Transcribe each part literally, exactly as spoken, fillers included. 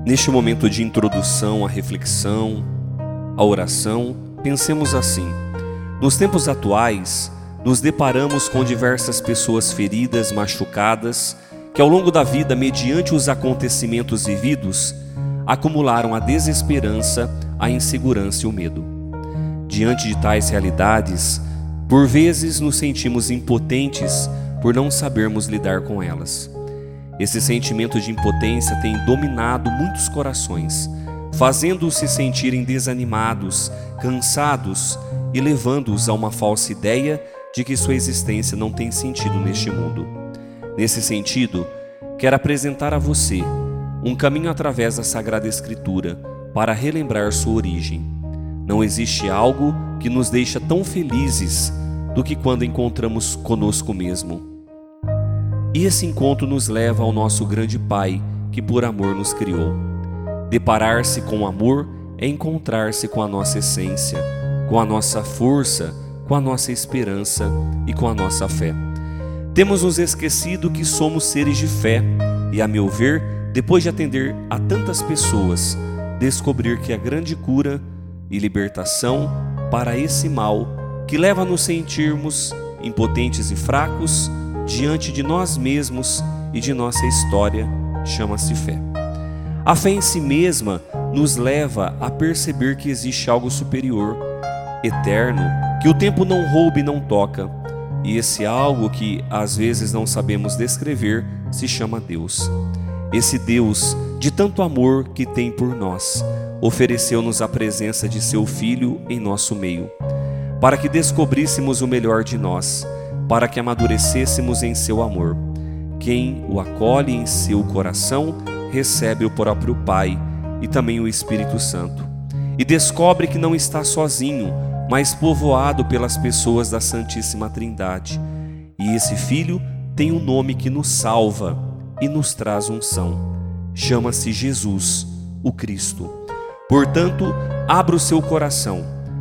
Neste momento de introdução à reflexão, à oração, pensemos assim: nos tempos atuais, nos deparamos com diversas pessoas feridas, machucadas, que ao longo da vida, mediante os acontecimentos vividos, acumularam a desesperança, a insegurança e o medo. Diante de tais realidades, por vezes nos sentimos impotentes por não sabermos lidar com elas. Esse sentimento de impotência tem dominado muitos corações, fazendo-os se sentirem desanimados, cansados e levando-os a uma falsa ideia de que sua existência não tem sentido neste mundo. Nesse sentido, quero apresentar a você um caminho através da Sagrada Escritura para relembrar sua origem. Não existe algo que nos deixa tão felizes do que quando encontramos conosco mesmo. E esse encontro nos leva ao nosso grande Pai, que por amor nos criou. Deparar-se com o amor é encontrar-se com a nossa essência, com a nossa força, com a nossa esperança e com a nossa fé. Temos nos esquecido que somos seres de fé e, a meu ver, depois de atender a tantas pessoas, descobrir que a grande cura e libertação para esse mal que leva a nos sentirmos impotentes e fracos diante de nós mesmos e de nossa história chama-se fé. A fé em si mesma nos leva a perceber que existe algo superior, eterno, que o tempo não rouba e não toca, e esse algo que às vezes não sabemos descrever se chama Deus. Esse Deus, de tanto amor que tem por nós, ofereceu-nos a presença de seu Filho em nosso meio, para que descobríssemos o melhor de nós, para que amadurecêssemos em seu amor. Quem o acolhe em seu coração, recebe o próprio Pai e também o Espírito Santo, e descobre que não está sozinho, mas povoado pelas pessoas da Santíssima Trindade. E esse Filho tem um nome que nos salva e nos traz unção. Chama-se Jesus, o Cristo. Portanto, abra o seu coração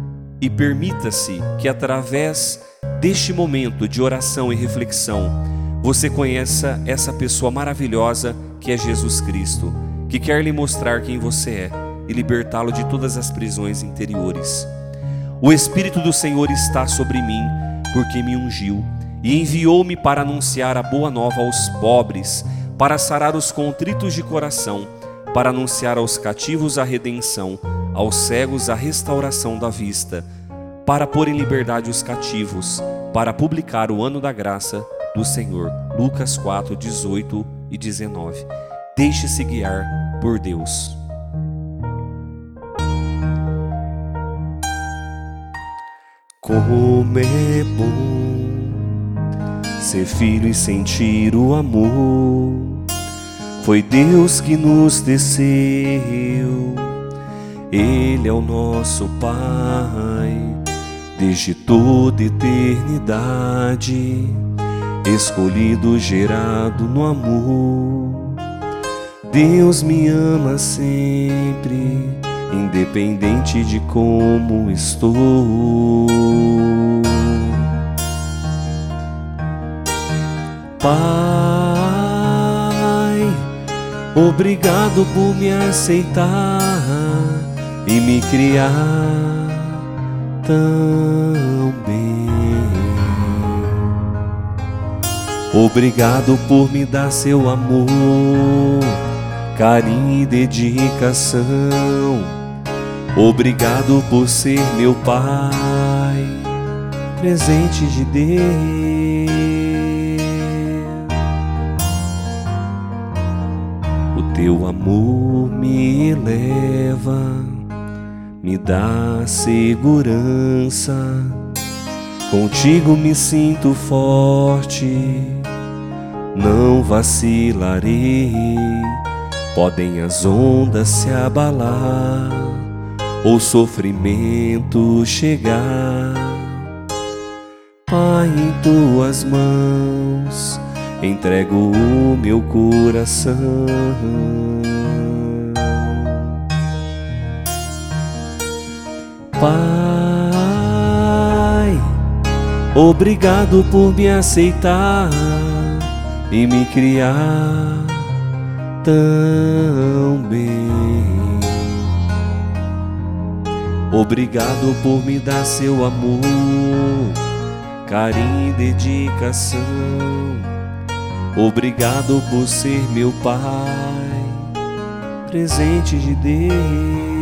e permita-se que através deste momento de oração e reflexão, você conheça essa pessoa maravilhosa que é Jesus Cristo, que quer lhe mostrar quem você é e libertá-lo de todas as prisões interiores. O Espírito do Senhor está sobre mim, porque me ungiu e enviou-me para anunciar a boa nova aos pobres, para sarar os contritos de coração, para anunciar aos cativos a redenção, aos cegos a restauração da vista, para pôr em liberdade os cativos, para publicar o ano da graça do Senhor. Lucas quatro, dezoito e dezenove. Deixe-se guiar por Deus. Como é bom ser filho e sentir o amor. Foi Deus que nos teceu, Ele é o nosso Pai, desde toda eternidade, escolhido, gerado no amor. Deus me ama sempre, independente de como estou. Pai, obrigado por me aceitar e me criar tão bem. Obrigado por me dar seu amor, carinho e dedicação. Obrigado por ser meu Pai, presente de Deus. O teu amor me eleva, me dá segurança. Contigo me sinto forte, não vacilarei. Podem as ondas se abalar, ou sofrimento chegar. Pai, em tuas mãos entrego o meu coração. Pai, obrigado por me aceitar e me criar tão bem. Obrigado por me dar seu amor, carinho e dedicação. Obrigado por ser meu pai, presente de Deus.